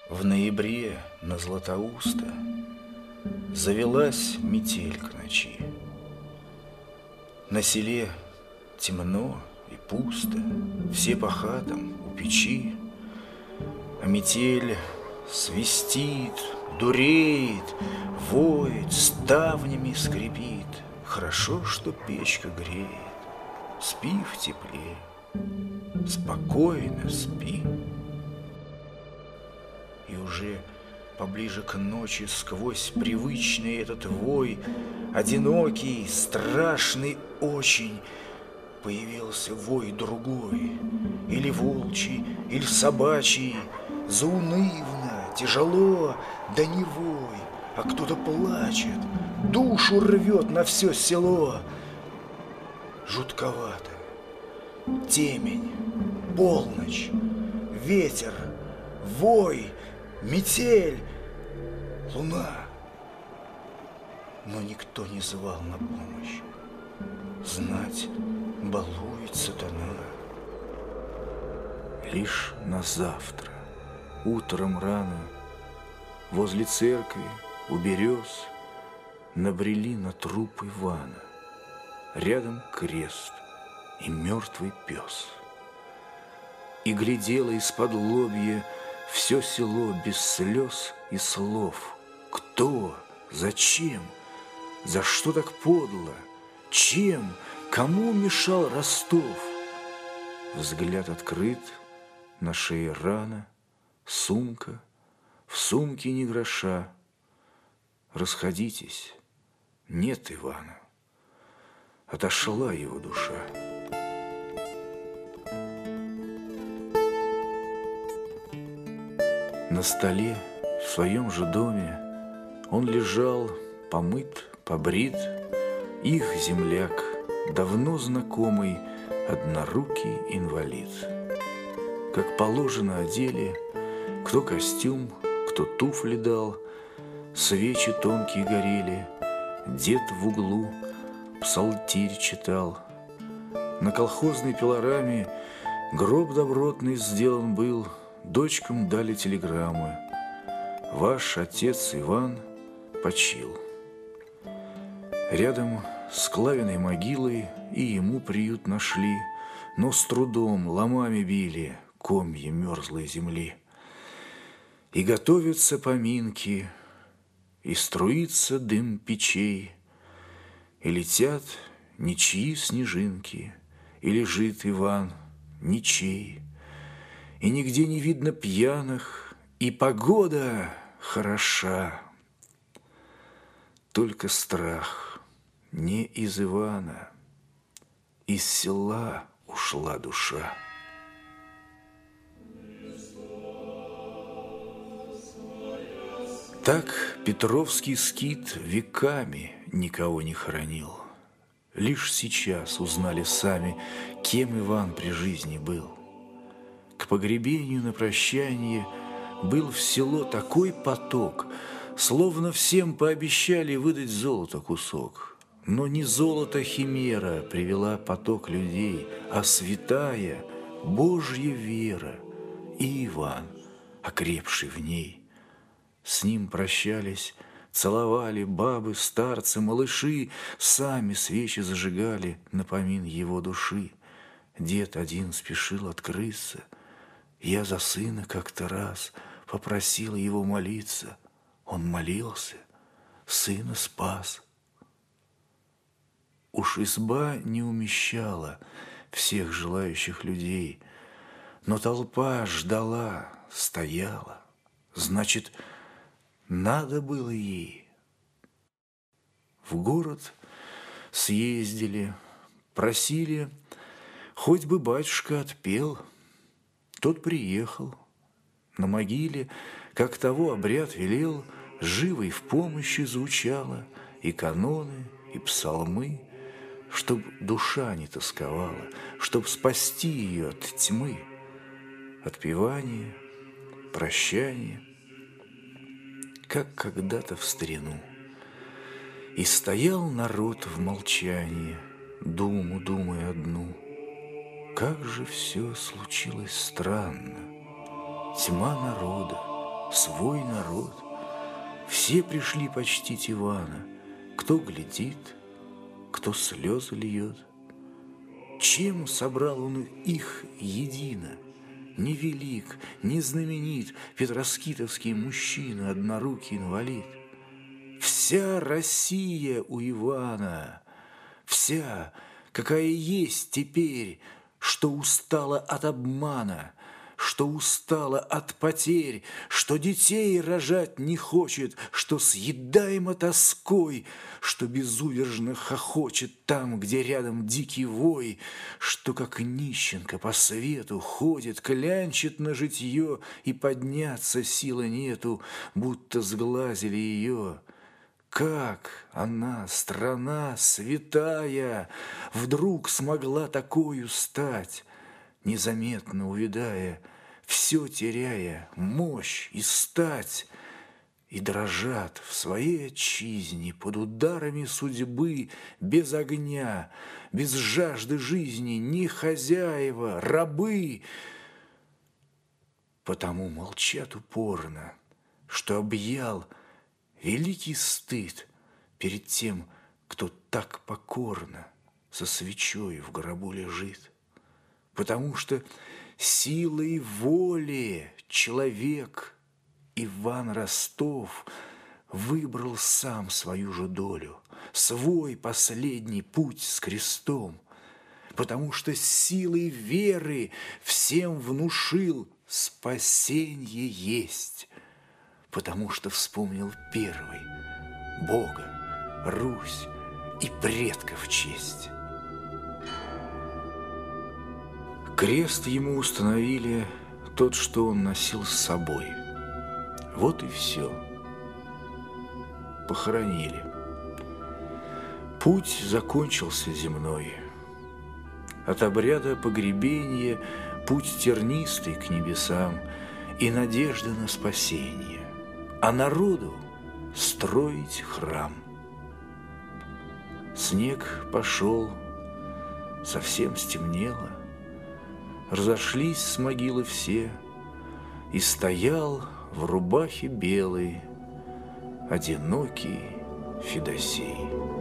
В ноябре на Златоуста завелась метель к ночи. На селе темно и пусто, все по хатам у печи, а метель свистит, дуреет, воет, ставнями скрипит. Хорошо, что печка греет, спи в тепле, спокойно спи. И уже поближе к ночи сквозь привычный этот вой, одинокий, страшный очень, появился вой другой, или волчий, или собачий, заунывно, тяжело, да не вой, а кто-то плачет, душу рвет на все село. Жутковато. Темень, полночь, ветер, вой, метель, луна. Но никто не звал на помощь. Знать, балует сатана. Лишь на завтра, утром рано, возле церкви, у берез, набрели на труп Ивана. Рядом крест и мертвый пес. И глядело из-под лобья все село без слез и слов. Кто? Зачем? За что так подло? Чем? Кому мешал Ростов? Взгляд открыт, на шее рана, сумка, в сумке ни гроша. Расходитесь, нет Ивана. Отошла его душа. На столе в своем же доме он лежал, помыт, побрит, их земляк, давно знакомый, однорукий инвалид. Как положено одели, кто костюм, кто туфли дал, свечи тонкие горели, дед в углу псалтирь читал. На колхозной пилораме гроб добротный сделан был, дочкам дали телеграммы: ваш отец Иван почил. Рядом с Клавиной могилой и ему приют нашли, но с трудом ломами били комья мерзлой земли. И готовятся поминки, и струится дым печей, и летят ничьи снежинки, и лежит Иван ничей, и нигде не видно пьяных, и погода хороша. Только страх не из Ивана, из села ушла душа. Так Петровский скит веками никого не хоронил. Лишь сейчас узнали сами, кем Иван при жизни был. К погребению на прощание был в село такой поток, словно всем пообещали выдать золото кусок. Но не золото химера привела поток людей, а святая Божья вера и Иван, окрепший в ней. С ним прощались, целовали бабы, старцы, малыши, сами свечи зажигали на помин его души. Дед один спешил открыться. Я за сына как-то раз попросил его молиться. Он молился, сына спас. Уж изба не умещала всех желающих людей, но толпа ждала, стояла. Значит, надо было ей. В город съездили, просили, хоть бы батюшка отпел. Тот приехал. На могиле, как того обряд велел, живой в помощи звучало и каноны, и псалмы, чтоб душа не тосковала, чтоб спасти ее от тьмы. Отпевание, прощание, как когда-то в старину. И стоял народ в молчании, думу думая одну. Как же все случилось странно. Тьма народа, свой народ. Все пришли почтить Ивана, кто глядит, кто слезы льет. Чем собрал он их едино? Не велик, не знаменит петроскитовский мужчина, однорукий инвалид. Вся Россия у Ивана, вся, какая есть теперь, что устала от обмана, что устала от потерь, что детей рожать не хочет, что съедаема тоской, что безудержно хохочет там, где рядом дикий вой, что, как нищенка по свету, ходит, клянчит на житье, и подняться силы нету, будто сглазили ее. Как она, страна святая, вдруг смогла такою стать, незаметно увядая, все теряя мощь и стать, и дрожат в своей отчизне под ударами судьбы без огня, без жажды жизни, ни хозяева, рабы. Потому молчат упорно, что объял великий стыд перед тем, кто так покорно со свечой в гробу лежит. Потому что силой воли человек Иван Ростов выбрал сам свою же долю, свой последний путь с крестом. Потому что силой веры всем внушил спасенье есть. Потому что вспомнил первый Бога, Русь и предков честь. Крест ему установили тот, что он носил с собой. Вот и все. Похоронили. Путь закончился земной. От обряда погребения путь тернистый к небесам и надежда на спасение, а народу строить храм. Снег пошел, совсем стемнело, разошлись с могилы все, и стоял в рубахе белой одинокий Федосей.